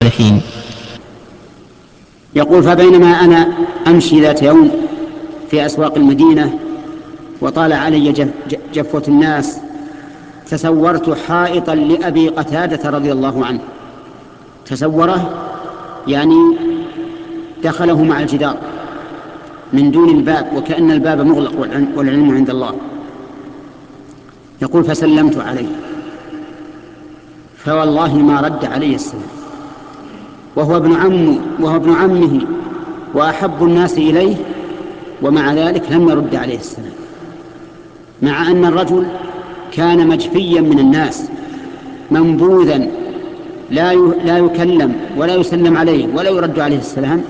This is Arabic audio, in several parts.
الصالحين. يقول: فبينما أنا أمشي ذات يوم في أسواق المدينة وطال علي جفوة الناس، تسورت حائطا لأبي قتادة رضي الله عنه. تسوره يعني دخله مع الجدار من دون الباب، وكأن الباب مغلق والعلم عند الله. يقول: فسلمت عليه فوالله ما رد علي السلام، وهو ابن عمه وأحب الناس إليه، ومع ذلك لم يرد عليه السلام، مع أن الرجل كان مجفيا من الناس، منبوذا، لا يكلم ولا يسلم عليه ولا يرد عليه السلام،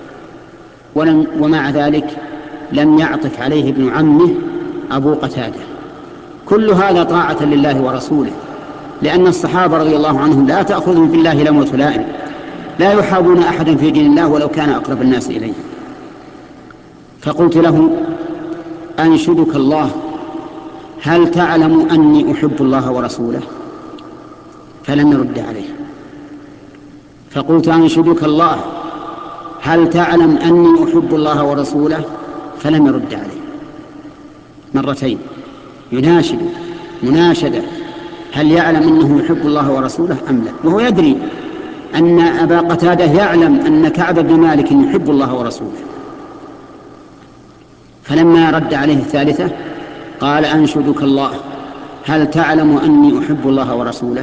ومع ذلك لم يعطف عليه ابن عمه أبو قتادة. كل هذا طاعة لله ورسوله، لأن الصحابة رضي الله عنهم لا تأخذهم في الله لومة لائم، لا يحابون أحدا في دين الله ولو كان أقرب الناس إليه. فقلت له: أنشدك الله، هل تعلم أني أحب الله ورسوله؟ فلم يرد عليه. فقلت: أنشدك الله، هل تعلم أني أحب الله ورسوله؟ فلم يرد عليه. مرتين يناشد مناشدة: هل يعلم أنه يحب الله ورسوله أم لا؟ وهو يدري أن أبا قتادة يعلم أن كعب بن مالك يحب الله ورسوله. فلما رد عليه الثالثة قال: أنشدك الله، هل تعلم أني أحب الله ورسوله؟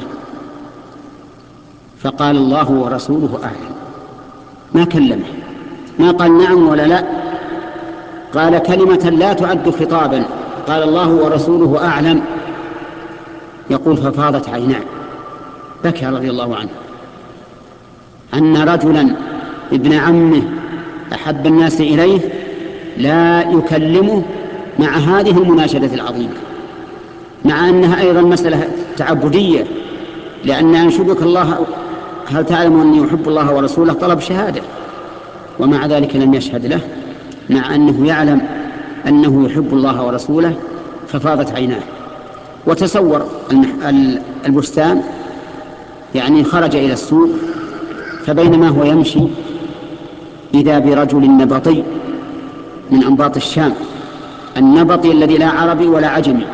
فقال: الله ورسوله أعلم. ما كلمه، ما قال نعم ولا لا، قال كلمة لا تعد خطابا، قال: الله ورسوله أعلم. يقول: ففاضت عيناه، بكى رضي الله عنه أن رجلا ابن عمه أحب الناس إليه لا يكلمه مع هذه المناشدة العظيمة، مع أنها أيضا مسألة تعبدية، لأن أنشدك الله هل تعلم أني أحب الله ورسوله طلب شهادة، ومع ذلك لم يشهد له، مع أنه يعلم أنه يحب الله ورسوله. ففاضت عيناه. وتصور البستان، يعني خرج إلى السوق، فبينما هو يمشي إذا برجل نبطي من أنباط الشام، النبطي الذي لا عربي ولا عجمي،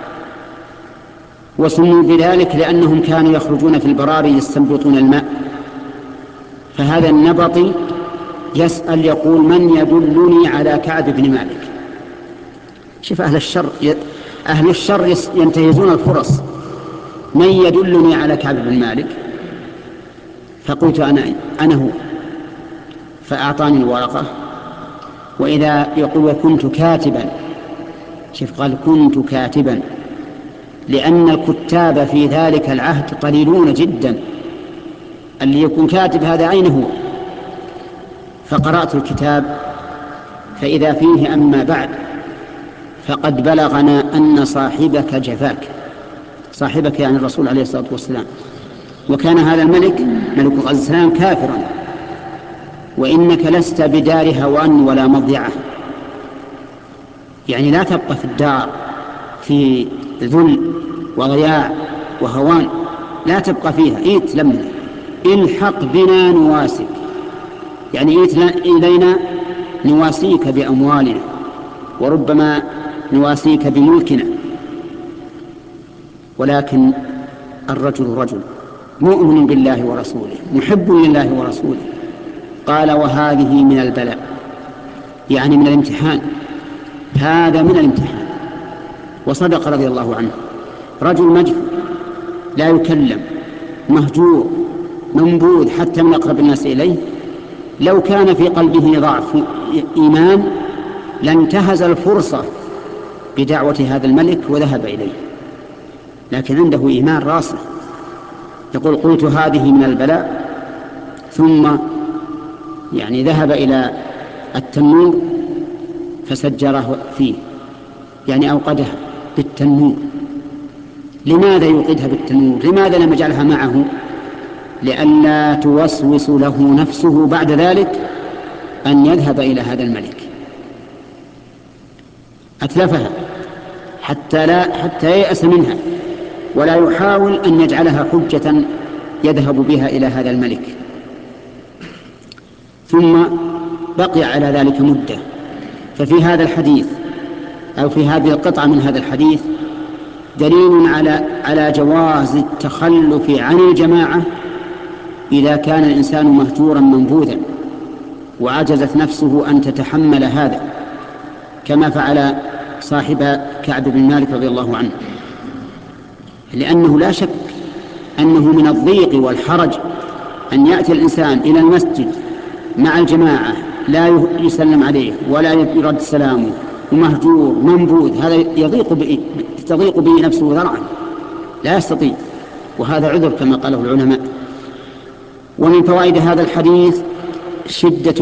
وسموا بذلك لأنهم كانوا يخرجون في البراري يستنبطون الماء. فهذا النبطي يسأل يقول: من يدلني على كعب بن مالك؟ شوف أهل الشر ينتهزون الفرص. من يدلني على كعب بن مالك؟ فقلت: أنا هو. فأعطاني الورقة، وإذا يقول: وكنت كاتبا. شوف، قال: كنت كاتبا، لأن الكتاب في ذلك العهد قليلون جدا، اللي يكون كاتب هذا أين هو؟ فقرأت الكتاب فإذا فيه: أما بعد، فقد بلغنا أن صاحبك جفاك. صاحبك يعني الرسول عليه الصلاة والسلام. وكان هذا الملك ملك غزان كافرا، وإنك لست بدار هوان ولا مضيعة، يعني لا تبقى في الدار في ذل وضياع وهوان، لا تبقى فيها. إيت لمنا، الحق بنا نواسك، يعني إيت إلينا نواسيك بأموالنا، وربما نواسيك بملكنا. ولكن الرجل رجل مؤمن بالله ورسوله، محب لله ورسوله. قال: وهذه من البلاء، يعني من الامتحان، هذا من الامتحان. وصدق رضي الله عنه. رجل مجهول لا يكلم، مهجور، منبوذ حتى من أقرب الناس إليه، لو كان في قلبه ضعف إيمان لانتهز الفرصة بدعوة هذا الملك وذهب إليه، لكن عنده إيمان راسخ. يقول: قلت هذه من البلاء، ثم يعني ذهب إلى التنور فسجره فيه، يعني أوقدها بالتنور. لماذا يوقدها بالتنور؟ لماذا لم يجعلها معه؟ لئلا توسوس له نفسه بعد ذلك أن يذهب إلى هذا الملك. أتلفها حتى ييأس منها، ولا يحاول أن يجعلها حجة يذهب بها إلى هذا الملك. ثم بقي على ذلك مدة. ففي هذا الحديث أو في هذه القطعة من هذا الحديث دليل على جواز التخلف عن الجماعة إذا كان الإنسان مهجورا منبوذا وعجزت نفسه أن تتحمل هذا، كما فعل صاحب كعب بن مالك رضي الله عنه، لأنه لا شك أنه من الضيق والحرج أن يأتي الإنسان إلى المسجد مع الجماعة لا يسلم عليه ولا يرد سلامه ومهجور منبوذ، هذا تضيق به نفسه ذرعا لا يستطيع، وهذا عذر كما قاله العلماء. ومن فوائد هذا الحديث شدة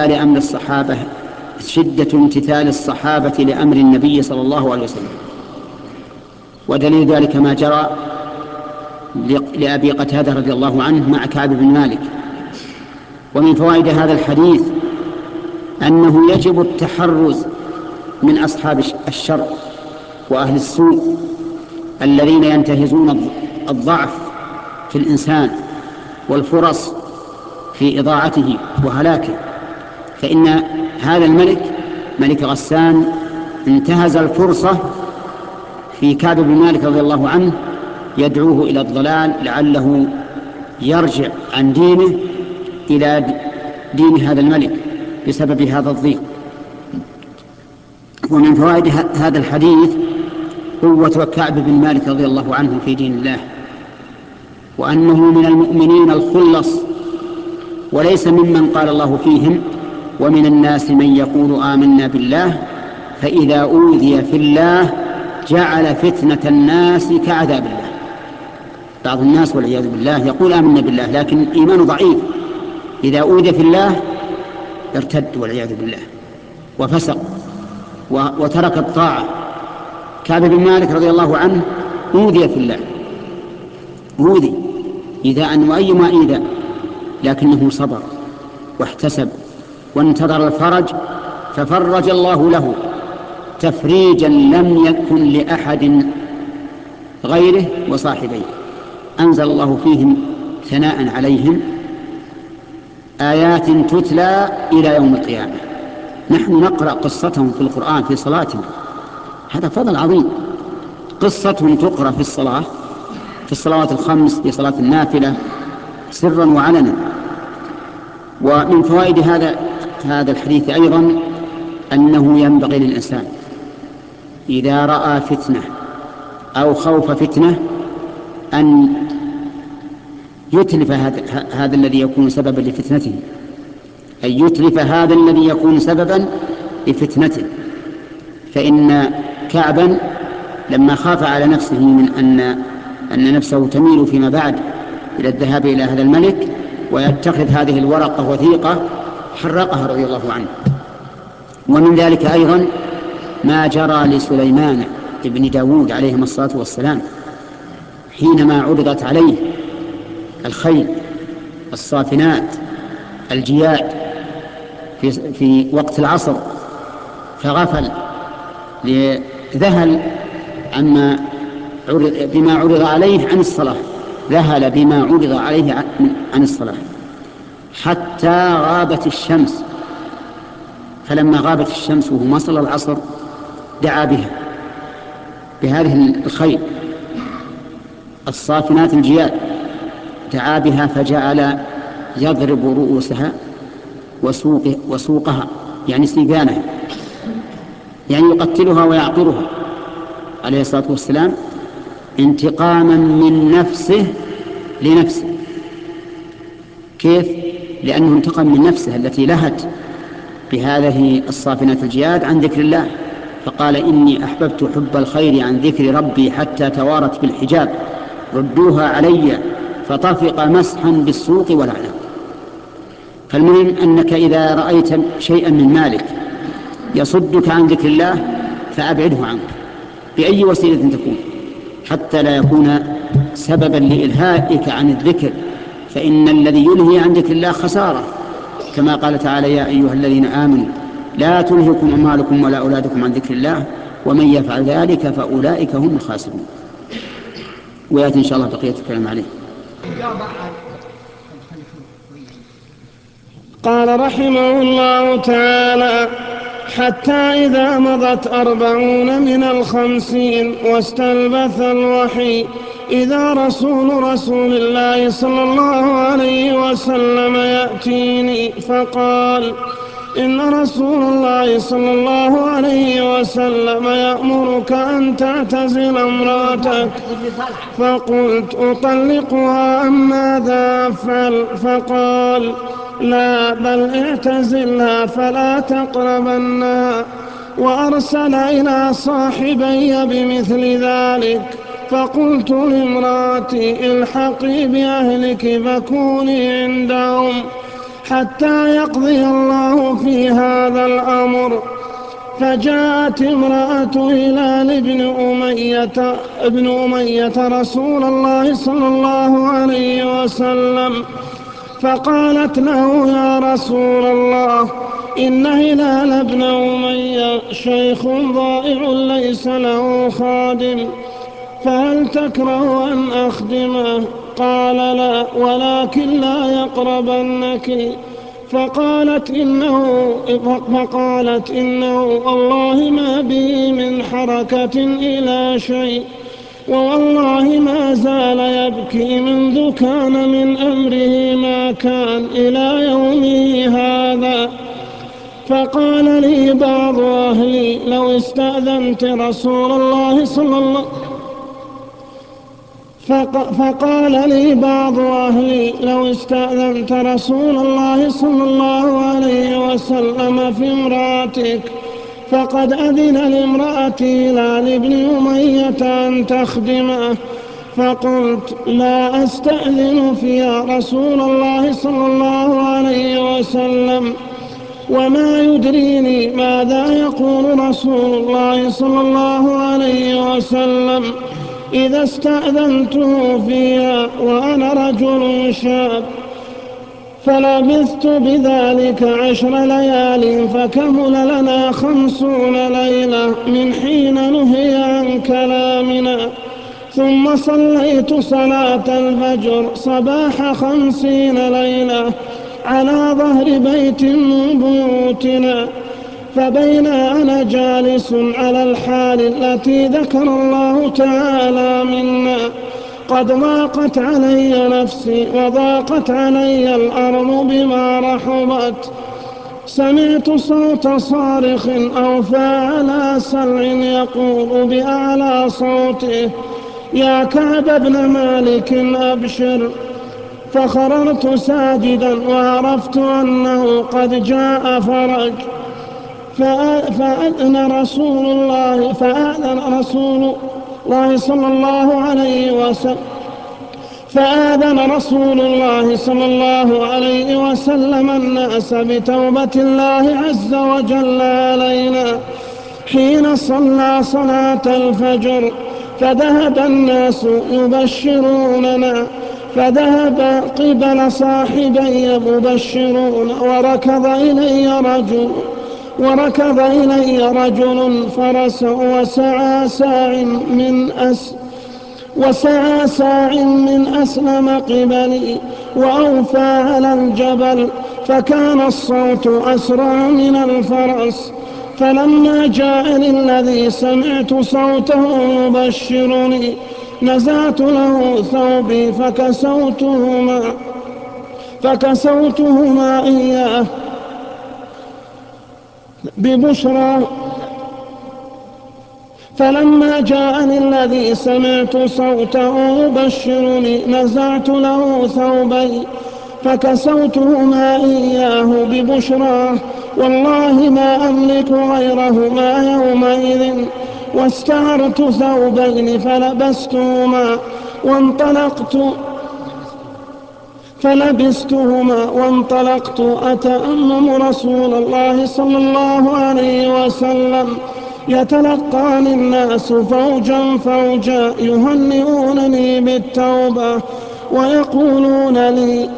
امتثال الصحابة لأمر النبي صلى الله عليه وسلم، ودليل ذلك ما جرى لأبي قتادة رضي الله عنه مع كعب بن مالك. ومن فوائد هذا الحديث أنه يجب التحرز من أصحاب الشر وأهل السوء الذين ينتهزون الضعف في الإنسان والفرص في إضاعته وهلاكه. فإن هذا الملك ملك غسان انتهز الفرصة في كعب بن مالك رضي الله عنه يدعوه إلى الضلال لعله يرجع عن دينه إلى دين هذا الملك بسبب هذا الضيق. ومن فوائد هذا الحديث قوة كعب بن مالك رضي الله عنه في دين الله، وأنه من المؤمنين الخلص وليس ممن قال الله فيهم ومن الناس من يقول آمنا بالله فإذا أوذي في الله جعل فتنة الناس كعذاب الله. بعض الناس والعياذ بالله يقول آمنا بالله لكن إيمانه ضعيف، إذا أوذي في الله ارتد والعياذ بالله وفسق وترك الطاعة. كعب بن مالك رضي الله عنه أوذي في الله، أوذي إيذاء وأيما إيذاء، لكنه صبر واحتسب وانتظر الفرج ففرج الله له تفريجا لم يكن لأحد غيره وصاحبيه. أنزل الله فيهم ثناء عليهم آيات تتلى إلى يوم القيامة. نحن نقرأ قصتهم في القرآن في صلاتنا، هذا فضل عظيم. قصتهم تقرأ في الصلاة في الصلوات الخمس، في صلاة النافلة سرا وعلنا. ومن فوائد هذا الحديث أيضا أنه ينبغي للإنسان إذا رأى فتنة أو خوف فتنة أن يتلف هذا الذي يكون سببا لفتنته، أن يتلف هذا الذي يكون سببا لفتنته. فإن كعبا لما خاف على نفسه من أن نفسه تميل فيما بعد إلى الذهاب إلى هذا الملك ويتخذ هذه الورقة وثيقة حرقها رضي الله عنه. ومن ذلك أيضا ما جرى لسليمان ابن داود عليهما الصلاة والسلام حينما عرضت عليه الخيل الصافنات الجياد في وقت العصر فغفل ذهل بما عرض عليه عن الصلاة، ذهل بما عرض عليه عن الصلاة حتى غابت الشمس. فلما غابت الشمس وهو صلى العصر دعا بهذه الخيل الصافنات الجياد، دعا بها فجعل يضرب رؤوسها وسوقها يعني سيقانها، يعني يقتلها ويعقرها عليه الصلاة والسلام انتقاما من نفسه لنفسه. كيف؟ لأنه انتقم من نفسه التي لهت بهذه الصافنات الجياد عن ذكر الله، فقال إني أحببت حب الخير عن ذكر ربي حتى توارت بالحجاب ردوها علي فطفق مسحا بالسوق والعنب. فالمهم أنك إذا رأيت شيئا من مالك يصدك عن ذكر الله فأبعده عنك بأي وسيلة تكون حتى لا يكون سببا لإلهائك عن الذكر، فإن الذي يلهي عن ذكر الله خسارة، كما قال تعالى يا أيها الذين آمنوا لا تلهكم أموالكم ولا أولادكم عن ذكر الله ومن يفعل ذلك فأولئك هم الخاسرون. ويأتي إن شاء الله بقية الكلام عليه. قال رحمه الله تعالى: حتى إذا مضت 40 من 50 واستلبث الوحي، إذا رسول الله صلى الله عليه وسلم يأتيني فقال: إن رسول الله صلى الله عليه وسلم يأمرك أن تعتزل امرأتك. فقلت: أطلقها أم ماذا أفعل؟ فقال: لا، بل اعتزلها فلا تقربنها. وأرسل إلى صاحبي بمثل ذلك. فقلت لامرأتي: الحقي بأهلك فكوني عندهم حتى يقضي الله في هذا الأمر. فجاءت امرأة هلال ابن أمية رسول الله صلى الله عليه وسلم فقالت له: يا رسول الله، إن هلال ابن أمية شيخ ضائع ليس له خادم، فهل تكره أن أخدمه؟ قال: لا، ولكن لا يقربنك. فقالت إنه والله ما به من حركة إلى شيء، ووالله ما زال يبكي منذ كان من أمره ما كان إلى يومه هذا. فقال لي بعض أهلي: لو استأذنت رسول الله صلى الله فقال لي بعض أهلي: لو استأذنت رسول الله صلى الله عليه وسلم في امرأتك فقد أذن لامرأة هلال ابن أمية أن تخدمه. فقلت: لا أستأذن فيها رسول الله صلى الله عليه وسلم، وما يدريني ماذا يقول رسول الله صلى الله عليه وسلم إذا استأذنته فيها وأنا رجل شاب. فلبثت بذلك 10 ليال، فكمل لنا 50 ليلة من حين نهي عن كلامنا. ثم صليت صلاة الفجر صباح 50 ليلة على ظهر بيت من بيوتنا. فبين أنا جالس على الحال التي ذكر الله تعالى منا قد ضاقت علي نفسي وضاقت علي الأرض بما رحبت، سمعت صوت صارخ أوفى على سلع يقول بأعلى صوته: يا كعب بن مالك أبشر. فخررت ساجدا وعرفت أنه قد جاء فرج. فأذن رسول الله صلى الله عليه وسلم الناس بتوبة الله عز وجل علينا حين صلى صلاة الفجر. فذهب الناس يبشروننا، فذهب قبل صاحبي مبشرون، وركض إلي رجل فرس وسعى ساع من أسلم قبلي وأوفى على الجبل، فكان الصوت أسرع من الفرس. فلما جاءني الذي سمعت صوته يبشرني نزعت له ثوبي فكسوتهما إياه ببشرى. فلما جاءني الذي سمعت صوته يبشرني نزعت له ثوبي فكسوتهما إياه ببشرى، والله ما أملك غيرهما يومئذ. واستعرت ثوبين فلبستهما وانطلقت أتأمم رسول الله صلى الله عليه وسلم يتلقاني الناس فوجا فوجا يهنئونني بالتوبة ويقولون لي: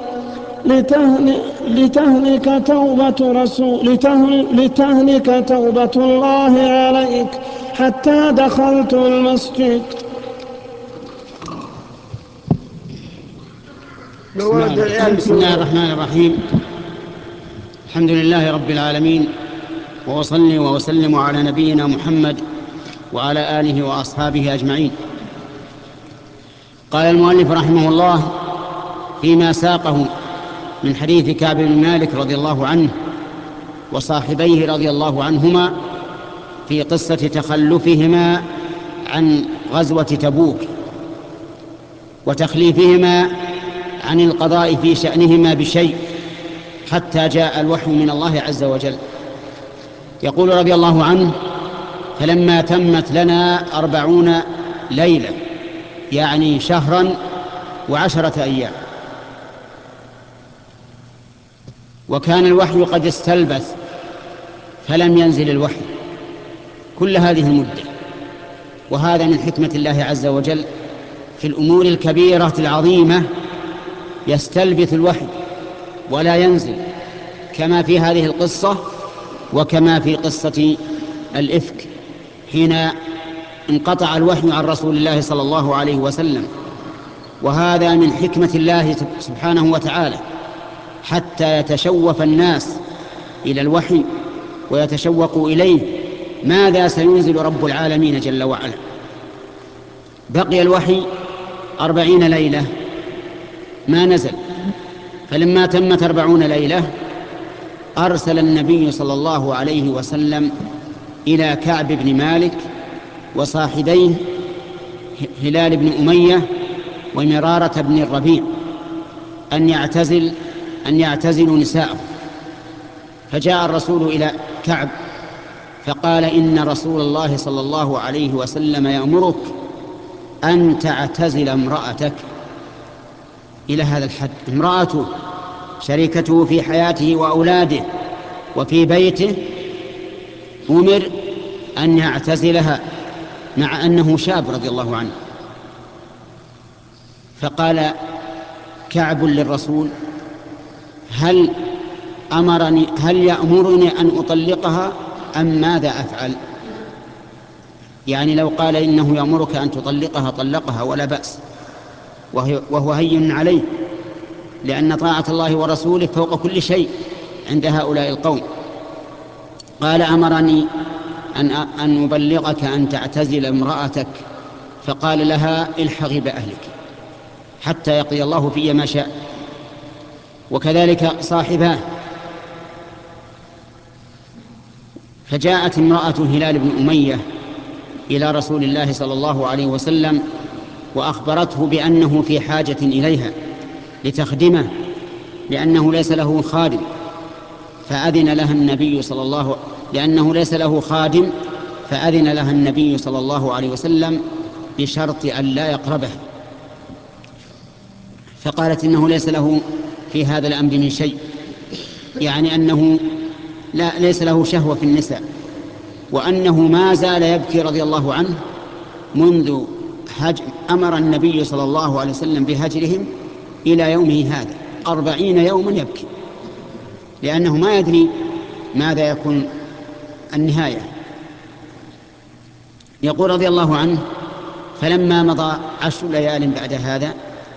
لتهلك توبة الله عليك. حتى دخلت المسجد. بسم الله الرحمن الرحيم. الحمد لله رب العالمين، وأصلي وأسلم على نبينا محمد وعلى آله وأصحابه أجمعين. قال المؤلف رحمه الله فيما ساقه من حديث كعب بن مالك رضي الله عنه وصاحبيه رضي الله عنهما في قصة تخلفهما عن غزوة تبوك وتخليفهما عن القضاء في شأنهما بشيء حتى جاء الوحي من الله عز وجل. يقول رضي الله عنه: فلما تمت لنا 40 ليلة، يعني شهرا و10 أيام، وكان الوحي قد استلبث فلم ينزل الوحي كل هذه المدة. وهذا من حكمة الله عز وجل في الأمور الكبيرة العظيمة، يستلبث الوحي ولا ينزل، كما في هذه القصة وكما في قصة الإفك حين انقطع الوحي عن رسول الله صلى الله عليه وسلم. وهذا من حكمة الله سبحانه وتعالى حتى يتشوف الناس إلى الوحي ويتشوقوا إليه ماذا سينزل رب العالمين جل وعلا. بقي الوحي 40 ليلة ما نزل، فلما تمت 40 ليلة أرسل النبي صلى الله عليه وسلم إلى كعب بن مالك وصاحبيه هلال بن أمية ومرارة بن الربيع أن يعتزلوا نساءه. فجاء الرسول إلى كعب فقال: إن رسول الله صلى الله عليه وسلم يأمرك أن تعتزل امرأتك. إلى هذا الحد، امرأته شريكته في حياته وأولاده وفي بيته أمر أن يعتزلها مع أنه شاب رضي الله عنه. فقال كعب للرسول: هل يأمرني أن أطلقها أم ماذا أفعل؟ يعني لو قال إنه يأمرك أن تطلقها طلقها ولا بأس، وهو هين عليه، لأن طاعة الله ورسوله فوق كل شيء عند هؤلاء القوم. قال: أمرني أن أبلغك أن تعتزل امرأتك. فقال لها: الحقي بأهلك حتى يقضي الله في ما شاء. وكذلك صاحباه. فجاءت امرأة هلال بن أمية إلى رسول الله صلى الله عليه وسلم وأخبرته بأنه في حاجة إليها لتخدمه، لأنه ليس له خادم، فأذن لها النبي صلى الله عليه وسلم بشرط أن لا يقربه. فقالت: إنه ليس له في هذا الأمر من شيء، يعني أنه ليس له شهوة في النساء، وأنه ما زال يبكي رضي الله عنه منذ أمر النبي صلى الله عليه وسلم بهجرهم إلى يومه هذا 40 يوما يبكي، لأنه ما يدري ماذا يكون النهاية. يقول رضي الله عنه: فلما مضى 10 ليال بعد هذا،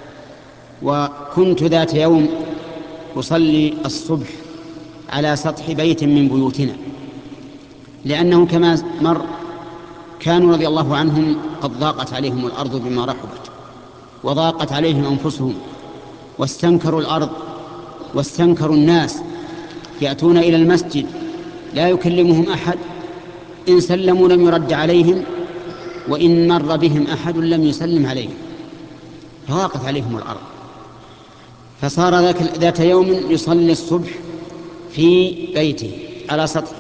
وكنت ذات يوم أصلي الصبح على سطح بيت من بيوتنا، لأنه كما مر كانوا رضي الله عنهم قد ضاقت عليهم الأرض بما رحبت، وضاقت عليهم أنفسهم، واستنكروا الأرض واستنكروا الناس، يأتون إلى المسجد لا يكلمهم أحد، إن سلموا لم يرد عليهم، وإن مر بهم أحد لم يسلم عليهم، فضاقت عليهم الأرض. فصار ذات يوم يصلي الصبح في بيته على سطح.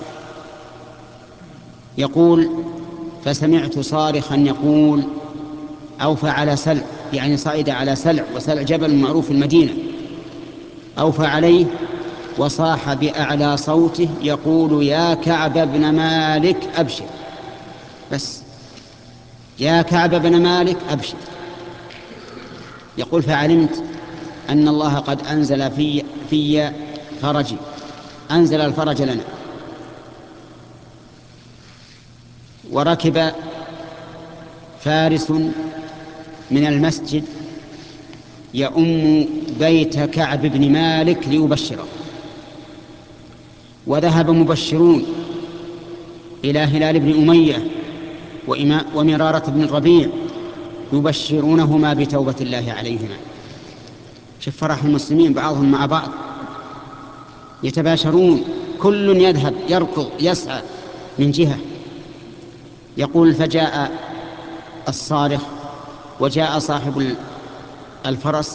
يقول: فسمعت صارخا يقول: أوفى على سلع، يعني صعد على سلع، وسلع جبل معروف في المدينة، أوفى عليه وصاح بأعلى صوته يقول: يا كعب بن مالك أبشر. بس يا كعب بن مالك أبشر. يقول: فعلمت أن الله قد أنزل في فرجي، أنزل الفرج لنا. وركب فارس من المسجد يؤم بيت كعب بن مالك ليبشره. وذهب مبشرون إلى هلال بن أمية ومرارة بن الربيع يبشرونهما بتوبة الله عليهما. شوف فرح المسلمين بعضهم مع بعض، يتباشرون، كل يذهب يركض يسعى من جهة. يقول فجاء الصارخ وجاء صاحب الفرس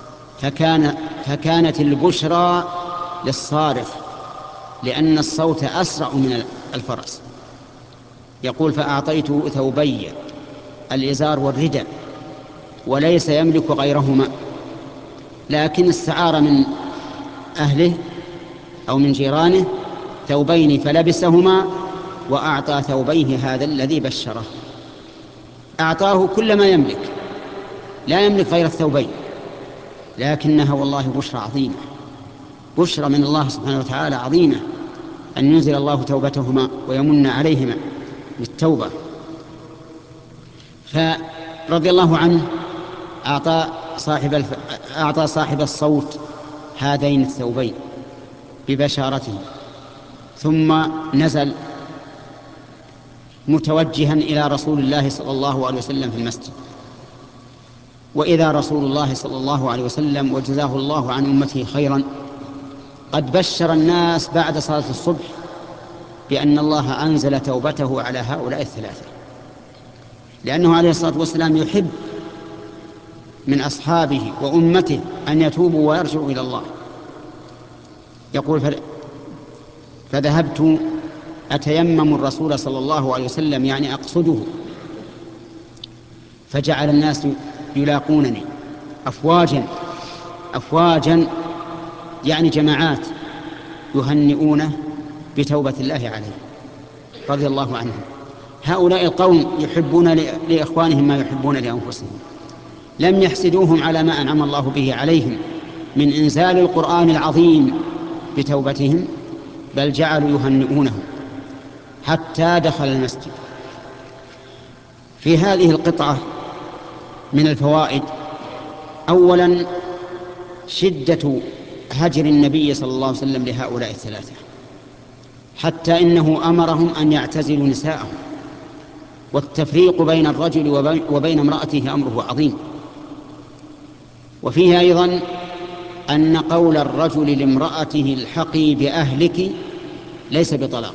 فكانت البشرى للصارخ لأن الصوت أسرع من الفرس. يقول فأعطيته ثوبي الإزار والرداء وليس يملك غيرهما، لكن استعار من أهله أو من جيرانه ثوبين فلبسهما وأعطى ثوبيه هذا الذي بشره، أعطاه كل ما يملك، لا يملك غير الثوبين، لكنها والله بشرى عظيمة، بشرى من الله سبحانه وتعالى عظيمة أن ينزل الله توبتهما ويمن عليهما بالتوبة. فرضي الله عنه أعطى صاحب الصوت هذين الثوبين ببشارته، ثم نزل متوجها إلى رسول الله صلى الله عليه وسلم في المسجد، وإذا رسول الله صلى الله عليه وسلم وجزاه الله عن أمته خيرا قد بشر الناس بعد صلاة الصبح بأن الله أنزل توبته على هؤلاء الثلاثة، لأنه عليه الصلاة والسلام يحب من أصحابه وأمته أن يتوبوا ويرجعوا إلى الله. يقول فذهبت أتيمم الرسول صلى الله عليه وسلم، يعني أقصده، فجعل الناس يلاقونني أفواجا يعني جماعات يهنئونه بتوبة الله عليه رضي الله عنهم. هؤلاء القوم يحبون لإخوانهم ما يحبون لأنفسهم، لم يحسدوهم على ما أنعم الله به عليهم من إنزال القرآن العظيم بتوبتهم، بل جعلوا يهنئونهم حتى دخل المسجد. في هذه القطعة من الفوائد: أولا شدة هجر النبي صلى الله عليه وسلم لهؤلاء الثلاثة، حتى إنه أمرهم أن يعتزلوا نساءهم، والتفريق بين الرجل وبين امرأته أمره عظيم. وفيه أيضا أن قول الرجل لامرأته الحقي بأهلك ليس بطلاق،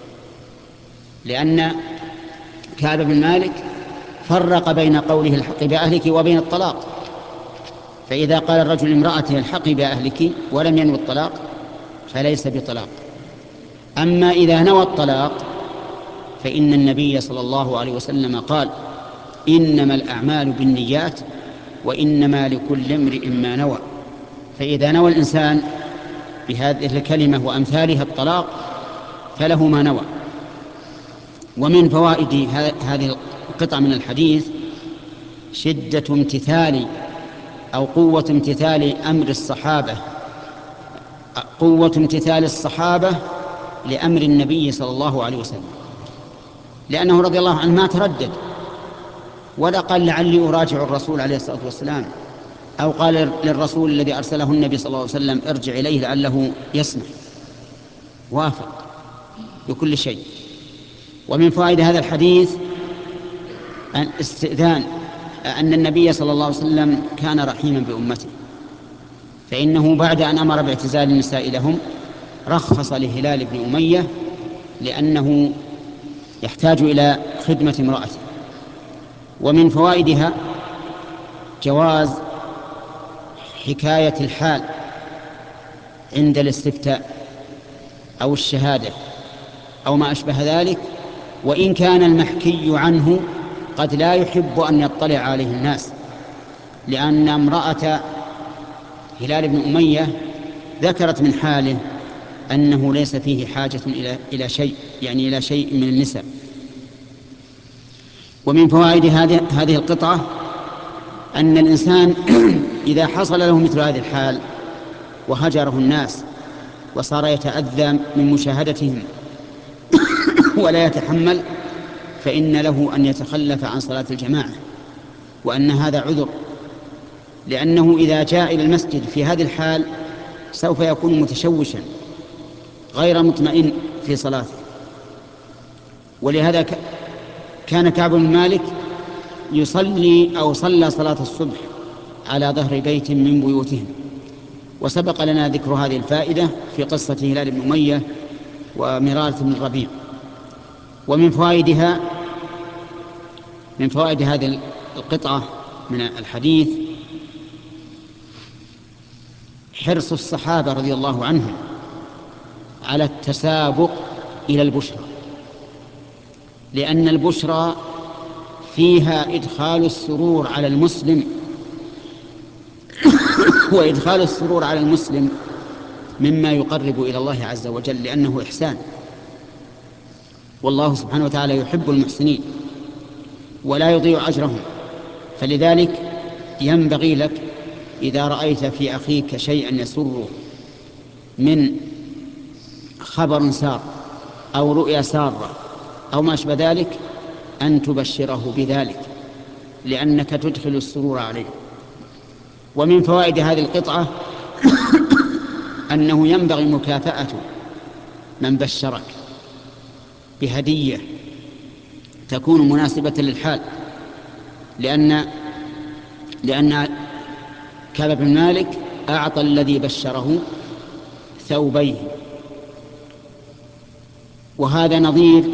لأن كعب بن مالك فرق بين قوله الحقي بأهلك وبين الطلاق، فإذا قال الرجل لامرأته الحقي بأهلك ولم ينوي الطلاق فليس بطلاق. أما إذا نوى الطلاق فإن النبي صلى الله عليه وسلم قال: إنما الأعمال بالنيات وإنما لكل امرئ ما نوى. فإذا نوى الإنسان بهذه الكلمة وأمثالها الطلاق فله ما نوى. ومن فوائد هذه القطعة من الحديث شدة امتثال أو قوة امتثال أمر الصحابة، قوة امتثال الصحابة لأمر النبي صلى الله عليه وسلم، لأنه رضي الله عنه ما تردد ولا قال لعلي أراجع الرسول عليه الصلاة والسلام، أو قال للرسول الذي أرسله النبي صلى الله عليه وسلم ارجع إليه لعله يسمع، وافق بكل شيء. ومن فوائد هذا الحديث أن النبي صلى الله عليه وسلم كان رحيما بأمته، فإنه بعد أن أمر باعتزال النساء لهم رخص لهلال بن أمية لأنه يحتاج إلى خدمة امرأته. ومن فوائدها جواز حكاية الحال عند الاستفتاء أو الشهادة أو ما أشبه ذلك، وإن كان المحكي عنه قد لا يحب أن يطلع عليه الناس، لأن امرأة هلال بن أمية ذكرت من حاله أنه ليس فيه حاجة إلى شيء، يعني إلى شيء من النساء. ومن فوائد هذه القطعة أن الإنسان إذا حصل له مثل هذه الحال وهجره الناس وصار يتأذى من مشاهدتهم ولا يتحمل، فإن له أن يتخلف عن صلاة الجماعة، وأن هذا عذر، لأنه إذا جاء إلى المسجد في هذه الحال سوف يكون متشوشا غير مطمئن في صلاته. ولهذا كان كعب بن مالك يصلي أو صلى صلاة الصبح على ظهر بيت من بيوتهم. وسبق لنا ذكر هذه الفائدة في قصة هلال بن أمية ومرارة بن الربيع. ومن فوائد هذه القطعة من الحديث حرص الصحابة رضي الله عنهم على التسابق إلى البشرى، لأن البشرى فيها إدخال السرور على المسلم وإدخال السرور على المسلم مما يقرب إلى الله عز وجل، لأنه إحسان، والله سبحانه وتعالى يحب المحسنين ولا يضيع أجرهم. فلذلك ينبغي لك إذا رأيت في أخيك شيئا يسره من خبر سار أو رؤيا سارة أو ما أشبه ذلك أن تبشره بذلك، لأنك تدخل السرور عليه. ومن فوائد هذه القطعة أنه ينبغي مكافأة من بشرك بهدية تكون مناسبة للحال، لأن كعب بن مالك أعطى الذي بشره ثوبيه. وهذا نظير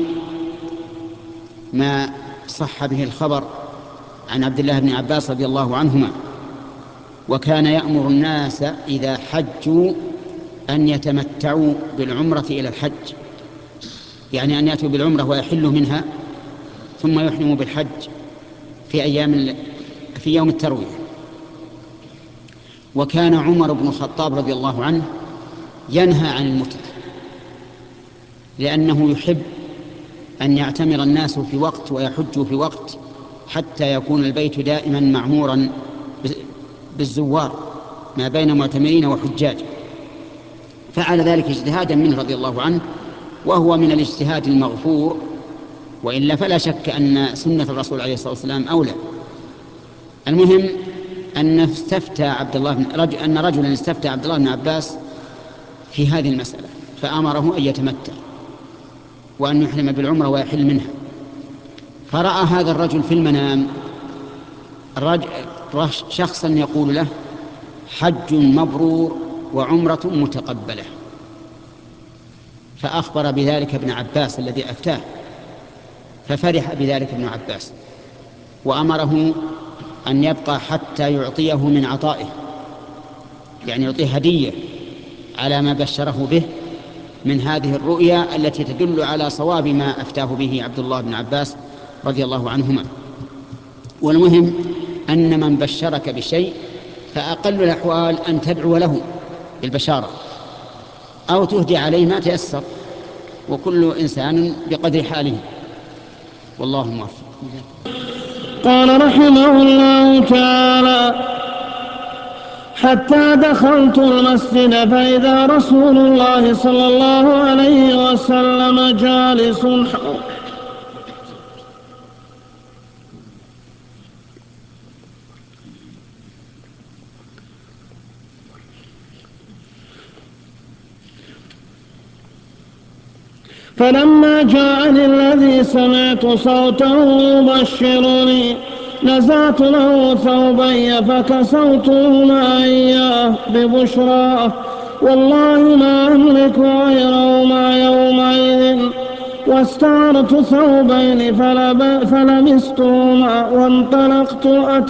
ما صح به الخبر عن عبد الله بن عباس رضي الله عنهما، وكان يأمر الناس إذا حجوا أن يتمتعوا بالعمرة إلى الحج، يعني أن يأتوا بالعمرة ويحلوا منها ثم يحرموا بالحج في يوم التروية. وكان عمر بن الخطاب رضي الله عنه ينهى عن المتعة، لأنه يحب أن يعتمر الناس في وقت ويحجوا في وقت حتى يكون البيت دائما معمورا بالزوار ما بين معتمرين وحجاج. فعل ذلك اجتهادا منه رضي الله عنه، وهو من الاجتهاد المغفور، وإلا فلا شك أن سنة الرسول عليه الصلاة والسلام أولى. المهم أن رجلا استفتى عبد الله بن عباس في هذه المسألة، فأمره أن يتمتع وأن يحرم بالعمرة ويحل منها. فرأى هذا الرجل في المنام شخصا يقول له: حج مبرور وعمرة متقبلة. فأخبر بذلك ابن عباس الذي أفتاه، ففرح بذلك ابن عباس وأمره أن يبقى حتى يعطيه من عطائه، يعني يعطيه هدية على ما بشره به من هذه الرؤيا التي تدل على صواب ما أفتاه به عبد الله بن عباس رضي الله عنهما. والمهم أن من بشرك بشيء فأقل الأحوال أن تدعو له بالبشارة أو تهدي عليه ما تيسر، وكل إنسان بقدر حاله، والله موفق. قال رحمه الله تعالى: حتى دخلت المسجد فإذا رسول الله صلى الله عليه وسلم جالس فلما جاءني الذي سمعت صوته يبشرني نزعت له ثوبي فكسوتهما إياه ببشراه، والله ما أملك غيرهما يومئذ، واستعرت ثوبين فلبستهما وانطلقت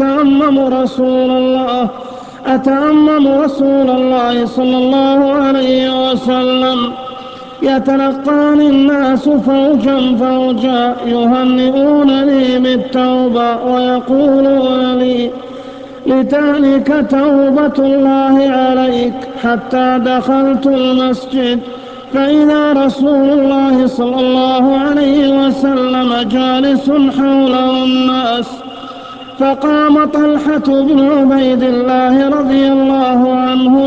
أتأمم رسول الله صلى الله عليه وسلم. يتلقاني الناس فوجا فوجا يهنئونني بالتوبة ويقولون لي: لتهلك توبة الله عليك. حتى دخلت المسجد فإذا رسول الله صلى الله عليه وسلم جالس حوله الناس، فقام طلحة بن عبيد الله رضي الله عنه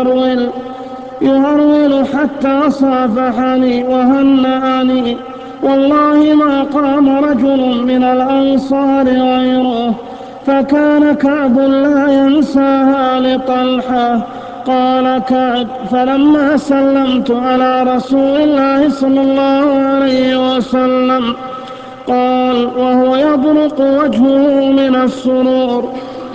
يهرول حتى صافحني وهنأني، والله ما قام رجل من الأنصار غيره، فكان كعب لا ينساها لطلحة. قال كعب: فلما سلمت على رسول الله صلى الله عليه وسلم قال وهو يبرق وجهه من السرور: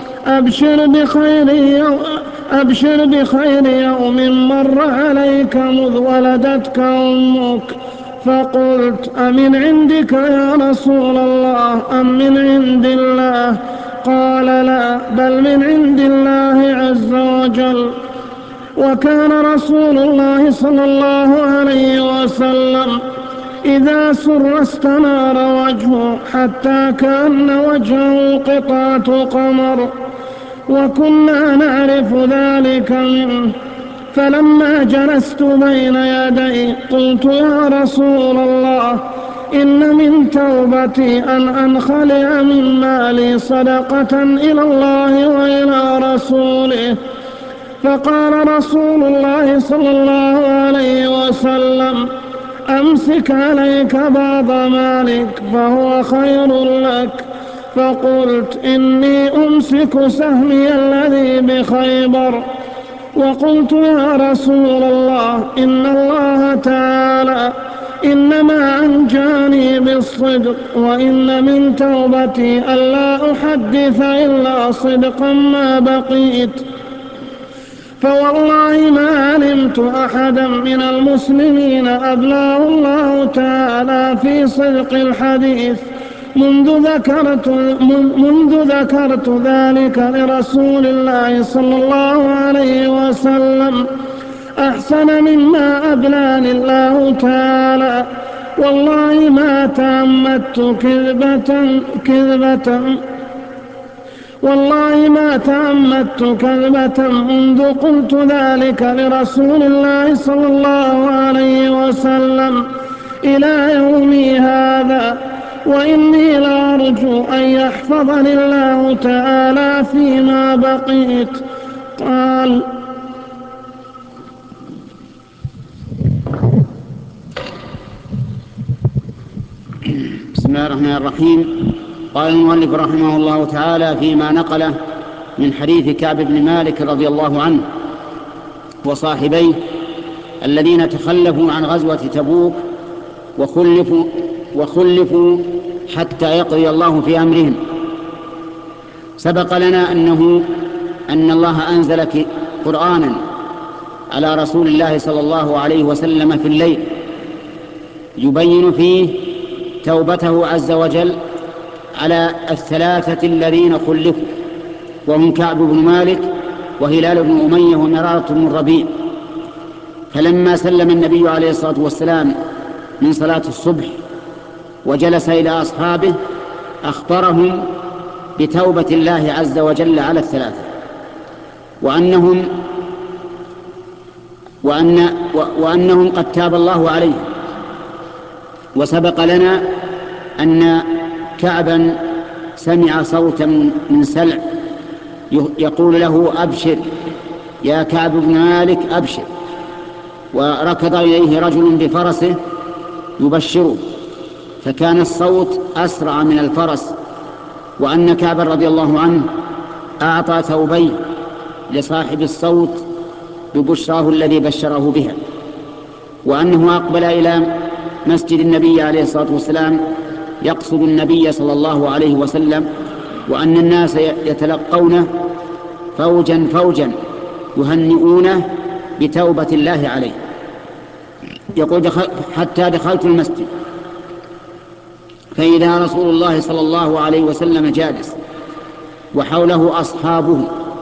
أبشر بخير يوم مر عليك مذ ولدتك أمك. فقلت: أمن عندك يا رسول الله أم من عند الله؟ قال: لا، بل من عند الله عز وجل. وكان رسول الله صلى الله عليه وسلم إذا سر استنار وجهه حتى كأن وجهه قطعة قمر، وكنا نعرف ذلك منه. فلما جلست بين يديه قلت: يا رسول الله، إن من توبتي أن أنخلع من مالي صدقة إلى الله وإلى رسوله. فقال رسول الله صلى الله عليه وسلم: أمسك عليك بعض مالك فهو خير لك. فقلت: إني أمسك سهمي الذي بخيبر. وقلت: يا رسول الله، إن الله تعالى إنما أنجاني بالصدق، وإن من توبتي ألا أحدث إلا صدقا ما بقيت. فوالله ما علمت أحدا من المسلمين أبلاه الله تعالى في صدق الحديث منذ ذكرت ذلك لرسول الله صلى الله عليه وسلم أحسن مما أبلاني الله تعالى. والله ما تأمدت كذبة منذ قلت ذلك لرسول الله صلى الله عليه وسلم إلى يومي هذا، وإني لأرجو أن يحفظني الله تعالى فيما بقيت. قال: بسم الله الرحمن الرحيم. قال المؤلف رحمه الله تعالى فيما نقله من حديث كعب بن مالك رضي الله عنه وصاحبيه الذين تخلفوا عن غزوة تبوك وخلفوا حتى يقضي الله في أمرهم. سبق لنا أن الله أنزل قرآنا على رسول الله صلى الله عليه وسلم في الليل يبين فيه توبته عز وجل على الثلاثة الذين خلفوا، وهم كعب بن مالك وهلال بن أمية ومرارة بن الربيع. فلما سلم النبي عليه الصلاة والسلام من صلاة الصبح وجلس إلى أصحابه أخبرهم بتوبة الله عز وجل على الثلاثة، وأنهم قد تاب الله عليهم. وسبق لنا أن كعبا سمع صوتا من سلع يقول له: أبشر يا كعب بن مالك أبشر. وركض إليه رجل بفرسه يبشره، فكان الصوت أسرع من الفرس، وأن كعبا رضي الله عنه أعطى ثوبيه لصاحب الصوت ببشراه الذي بشره بها، وأنه أقبل إلى مسجد النبي عليه الصلاة والسلام يقصد النبي صلى الله عليه وسلم، وأن الناس يتلقونه فوجا فوجا يهنئونه بتوبة الله عليه. يقول: حتى دخلت المسجد فإذا رسول الله صلى الله عليه وسلم جالس وحوله أصحابه،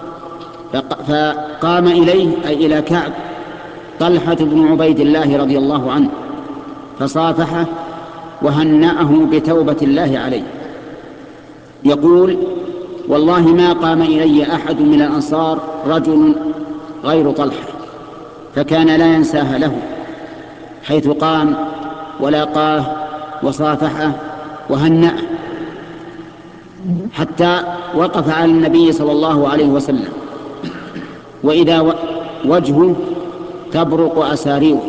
فقام إليه أي إلى كعب طلحة بن عبيد الله رضي الله عنه فصافحه وهنأه بتوبة الله عليه. يقول: والله ما قام إلي أحد من الأنصار رجل غير طلحة، فكان لا ينساها له، حيث قام ولاقاه وصافحه وهنأه، حتى وقف على النبي صلى الله عليه وسلم وإذا وجهه تبرق أساريره،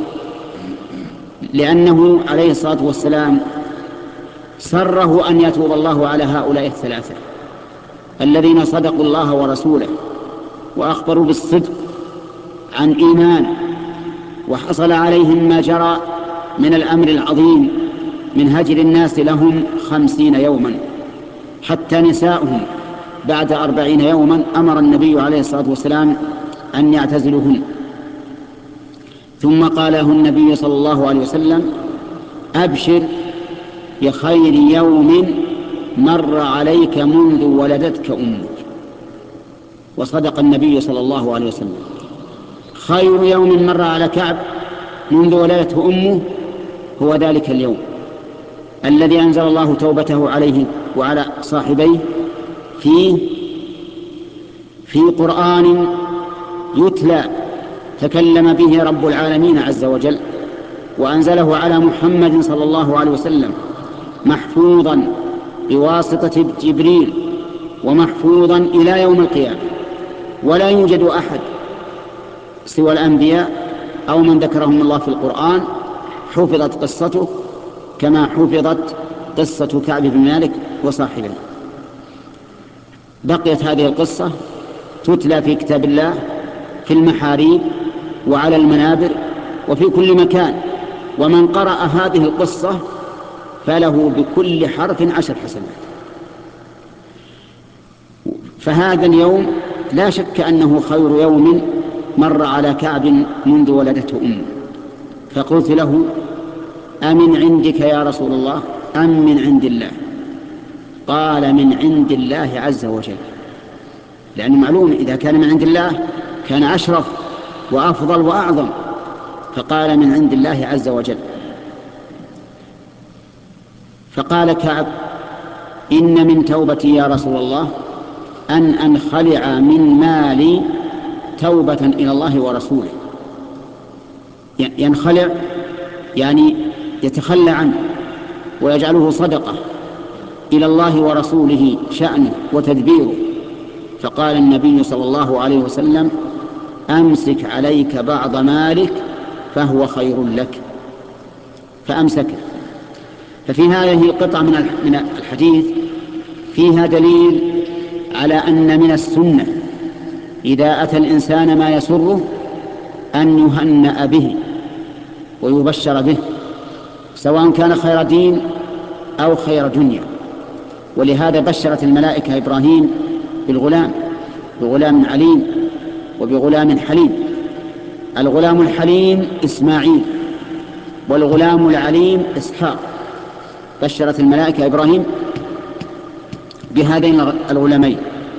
لأنه عليه الصلاة والسلام سره أن يتوب الله على هؤلاء الثلاثة الذين صدقوا الله ورسوله وأخبروا بالصدق عن إيمان، وحصل عليهم ما جرى من الأمر العظيم من هجر الناس لهم 50 يوما، حتى نساؤهم بعد 40 يوما أمر النبي عليه الصلاة والسلام أن يعتزلوهن. ثم قال له النبي صلى الله عليه وسلم: أبشر بخير يوم مر عليك منذ ولدتك أمك. وصدق النبي صلى الله عليه وسلم. خير يوم مر على كعب منذ ولدته أمه هو ذلك اليوم الذي أنزل الله توبته عليه وعلى صاحبيه في قرآن يتلى تكلم به رب العالمين عز وجل، وأنزله على محمد صلى الله عليه وسلم محفوظا بواسطة جبريل ومحفوظا إلى يوم القيامة. ولا يوجد أحد سوى الأنبياء أو من ذكرهم الله في القرآن حفظت قصته كما حفظت قصة كعب بن مالك وصاحبه. بقيت هذه القصة تتلى في كتاب الله في المحاريب وعلى المنابر وفي كل مكان، ومن قرأ هذه القصة فله بكل حرف 10 حسنات. فهذا اليوم لا شك أنه خير يوم مر على كعب منذ ولدته أمه. فقلت له: أمن عندك يا رسول الله أم من عند الله؟ قال: من عند الله عز وجل، لأنه معلوم إذا كان من عند الله كان أشرف وأفضل وأعظم، فقال: من عند الله عز وجل. فقال كعب: إن من توبتي يا رسول الله أن أنخلع من مالي توبة إلى الله ورسوله. ينخلع يعني يتخلى عنه ويجعله صدقة إلى الله ورسوله شأنه وتدبيره. فقال النبي صلى الله عليه وسلم: أمسك عليك بعض مالك فهو خير لك. فأمسكه. ففي هذه القطعة من الحديث فيها دليل على أن من السنة إذا أتى الإنسان ما يسره أن يهنأ به ويبشر به، سواء كان خير دين أو خير دنيا. ولهذا بشرت الملائكة إبراهيم بغلام عليم وبغلام حليم. الغلام الحليم إسماعيل والغلام العليم إسحاق. بشرت الملائكة إبراهيم بهذين الغلامين.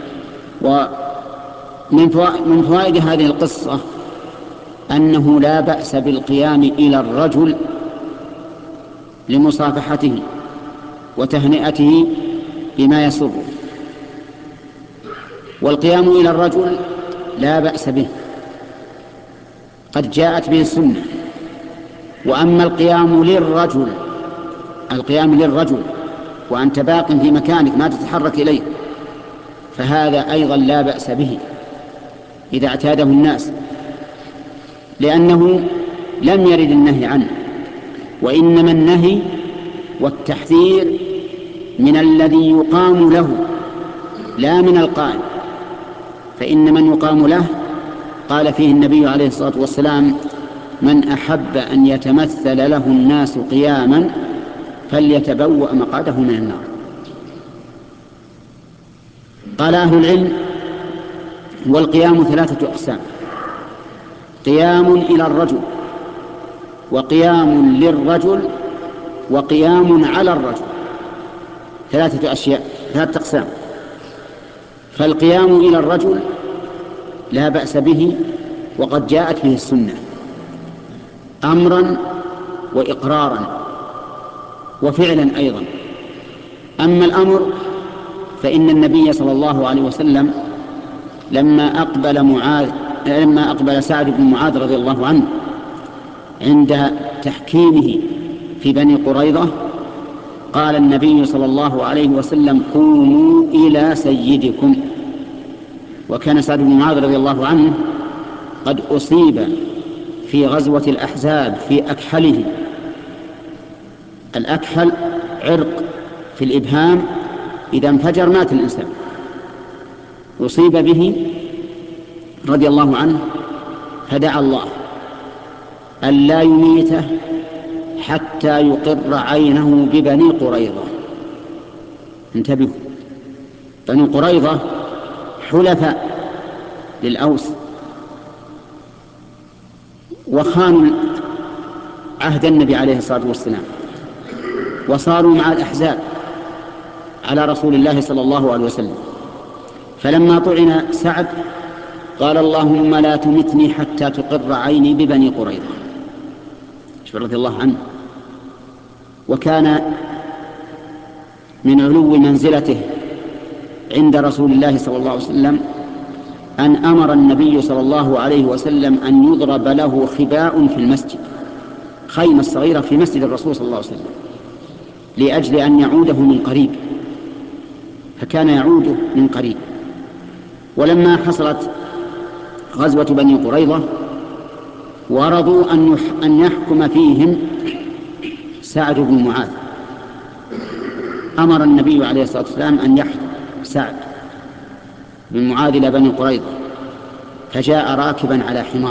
ومن فوائد هذه القصة أنه لا بأس بالقيام إلى الرجل لمصافحته وتهنئته بما يسره. والقيام إلى الرجل لا بأس به، قد جاءت به السنة. وأما القيام للرجل وأنت باق في مكانك ما تتحرك إليه، فهذا أيضا لا بأس به إذا اعتاده الناس، لأنه لم يرد النهي عنه، وإنما النهي والتحذير من الذي يقام له لا من القائم. فإن من يقام له قال فيه النبي عليه الصلاة والسلام: من أحب أن يتمثل له الناس قياما فليتبوأ مقعده من النار. قال أهل العلم: والقيام 3 أقسام: قيام إلى الرجل، وقيام للرجل، وقيام على الرجل. 3 أشياء، 3 أقسام. فالقيام إلى الرجل لا بأس به، وقد جاءت به السنة أمرا وإقرارا وفعلا أيضا. أما الأمر فإن النبي صلى الله عليه وسلم لما أقبل سعد بن معاذ رضي الله عنه عند تحكيمه في بني قريظة، قال النبي صلى الله عليه وسلم: قوموا إلى سيدكم. وكان سعد بن معاذ رضي الله عنه قد أصيب في غزوة الأحزاب في أكحله. الأكحل عرق في الإبهام إذا انفجر مات الإنسان، أصيب به رضي الله عنه فدعا الله أن لا يميته حتى يقر عينه ببني قريظة. انتبهوا، بني قريظة حلفاء للأوس وخانوا عهد النبي عليه الصلاة والسلام، وصاروا مع الأحزاب على رسول الله صلى الله عليه وسلم. فلما طعن سعد قال اللهم لا تمتني حتى تقر عيني ببني قريظة رضي الله عنه. وكان من علو منزلته عند رسول الله صلى الله عليه وسلم أن أمر النبي صلى الله عليه وسلم أن يضرب له خباء في المسجد، خيمة صغيرة في مسجد الرسول صلى الله عليه وسلم، لأجل أن يعوده من قريب، فكان يعوده من قريب. ولما حصلت غزوة بني قريظة ورضوا أن يحكم فيهم سعد بن معاذ، أمر النبي عليه الصلاة والسلام أن يحكم سعد بن معاذ إلى بني قريظة، فجاء راكبا على حمار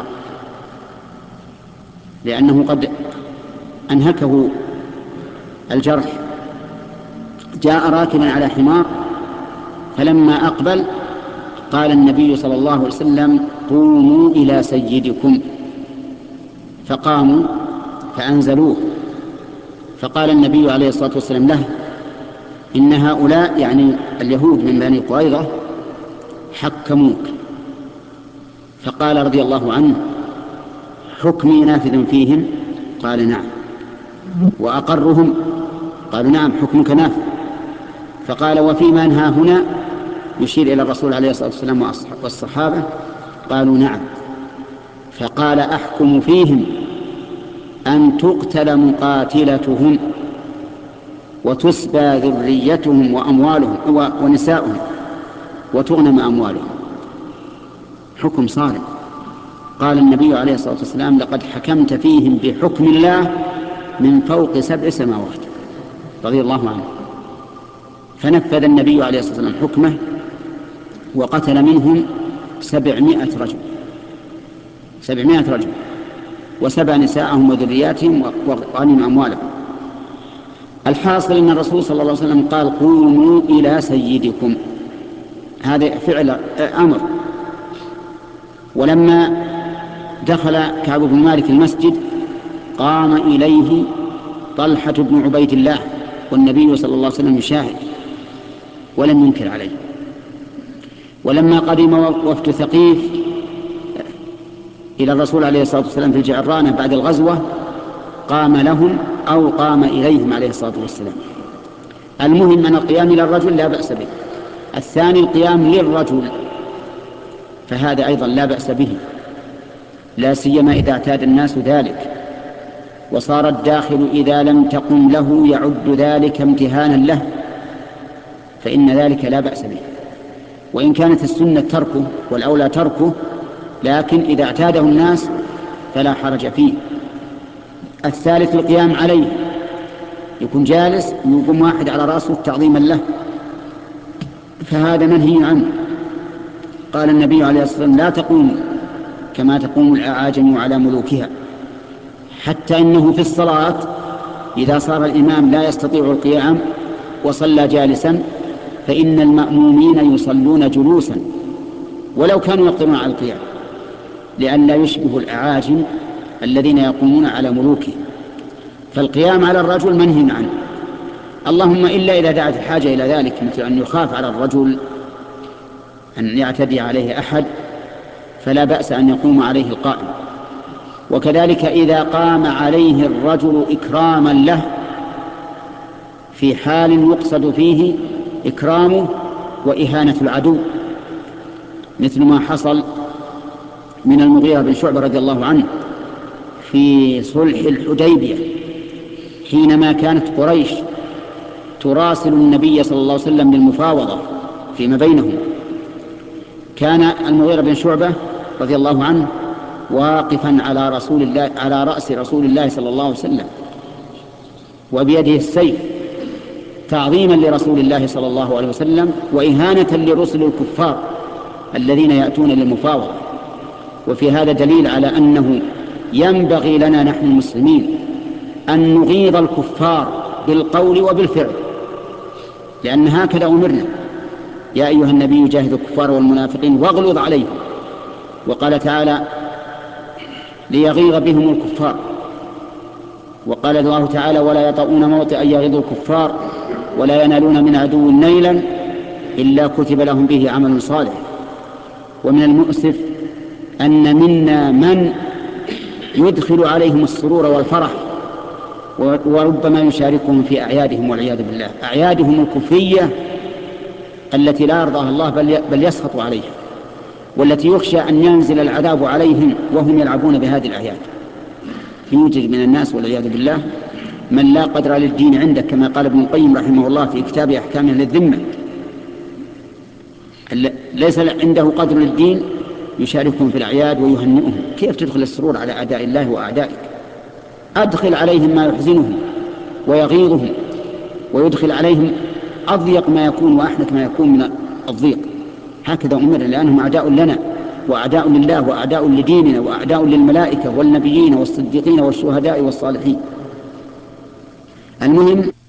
لأنه قد أنهكه الجرح، جاء راكبا على حمار. فلما أقبل قال النبي صلى الله عليه وسلم قوموا إلى سيدكم، فقاموا فأنزلوه. فقال النبي عليه الصلاة والسلام له إن هؤلاء يعني اليهود من بني قريظة حكموك. فقال رضي الله عنه حكمي نافذ فيهم؟ قال نعم. وأقرهم؟ قالوا نعم حكمك نافذ. فقال وفي من ها هنا؟ يشير إلى الرسول عليه الصلاة والسلام والصحابة. قالوا نعم. فقال أحكم فيهم أن تقتل مقاتلتهم وتسبى ذريتهم وأموالهم ونساؤهم وتغنم أموالهم. حكم صارم. قال النبي عليه الصلاة والسلام لقد حكمت فيهم بحكم الله من فوق 7 سماوات، رضي الله عنه. فنفذ النبي عليه الصلاة والسلام حكمه وقتل منهم 700 رجل، 700 رجل، وسبى نساءهم وذرياتهم وغنم أموالهم. الحاصل أن الرسول صلى الله عليه وسلم قال قوموا إلى سيدكم، هذا فعل أمر. ولما دخل كعب بن مالك المسجد قام إليه طلحة بن عبيد الله والنبي صلى الله عليه وسلم يشاهد ولم ينكر عليه. ولما قدم وفد ثقيف إلى الرسول عليه الصلاة والسلام في الجعرانة بعد الغزوة قام لهم أو قام إليهم عليه الصلاة والسلام. المهم أن القيام إلى الرجل لا بأس به. الثاني القيام للرجل فهذا أيضا لا بأس به، لا سيما إذا اعتاد الناس ذلك وصار الداخل إذا لم تقم له يعد ذلك امتهانا له، فإن ذلك لا بأس به. وإن كانت السنة تركه والأولى تركه، لكن إذا اعتاده الناس فلا حرج فيه. الثالث القيام عليه، يكون جالس ويقوم واحد على رأسه تعظيما له، فهذا منهي عنه. قال النبي عليه الصلاة والسلام لا تقوم كما تقوم الأعاجم على ملوكها، حتى إنه في الصلاة إذا صار الإمام لا يستطيع القيام وصلى جالسا فإن المأمومين يصلون جلوسا ولو كانوا يقدرون على القيام، لئلا يشبه الأعاجم الذين يقومون على ملوكهم. فالقيام على الرجل منهي عنه، اللهم إلا إذا دعت الحاجة إلى ذلك، مثل أن يخاف على الرجل أن يعتدي عليه أحد فلا بأس أن يقوم عليه القائم. وكذلك إذا قام عليه الرجل إكراما له في حال يقصد فيه إكرامه وإهانة العدو، مثل ما حصل من المغيرة بن شعبة رضي الله عنه في صلح الحديبية، حينما كانت قريش تراسل النبي صلى الله عليه وسلم بالمفاوضة فيما بينهم. كان المغيرة بن شعبة رضي الله عنه واقفا على رأس رسول الله صلى الله عليه وسلم وبيده السيف تعظيما لرسول الله صلى الله عليه وسلم وإهانة لرسل الكفار الذين يأتون للمفاوضة. وفي هذا دليل على أنه ينبغي لنا نحن المسلمين أن نغيظ الكفار بالقول وبالفعل، لأن هكذا أمرنا: يا أيها النبي جاهد الكفار والمنافقين واغلظ عليهم. وقال تعالى: ليغيظ بهم الكفار. وقال الله تعالى: ولا يطؤون موطئا يغيظ الكفار ولا ينالون من عدو نيلا إلا كتب لهم به عمل صالح. ومن المؤسف أن منا من يدخل عليهم السرور والفرح وربما يشاركهم في أعيادهم والعياذ بالله، أعيادهم الكفرية التي لا يرضاها الله بل يسخط عليها، والتي يخشى أن ينزل العذاب عليهم وهم يلعبون بهذه الأعياد. يوجد من الناس والعياذ بالله من لا قدر للدين عنده، كما قال ابن القيم رحمه الله في كتاب أحكام للذمة: ليس عنده قدر للدين يشاركهم في الأعياد ويهنئهم. كيف تدخل السرور على أعداء الله وأعدائك؟ أدخل عليهم ما يحزنهم ويغيظهم، ويدخل عليهم أضيق ما يكون وأحنك ما يكون من الضيق. هكذا أمرنا، لأنهم أعداء لنا وأعداء لله وأعداء لديننا وأعداء للملائكة والنبيين والصديقين والشهداء والصالحين. المهم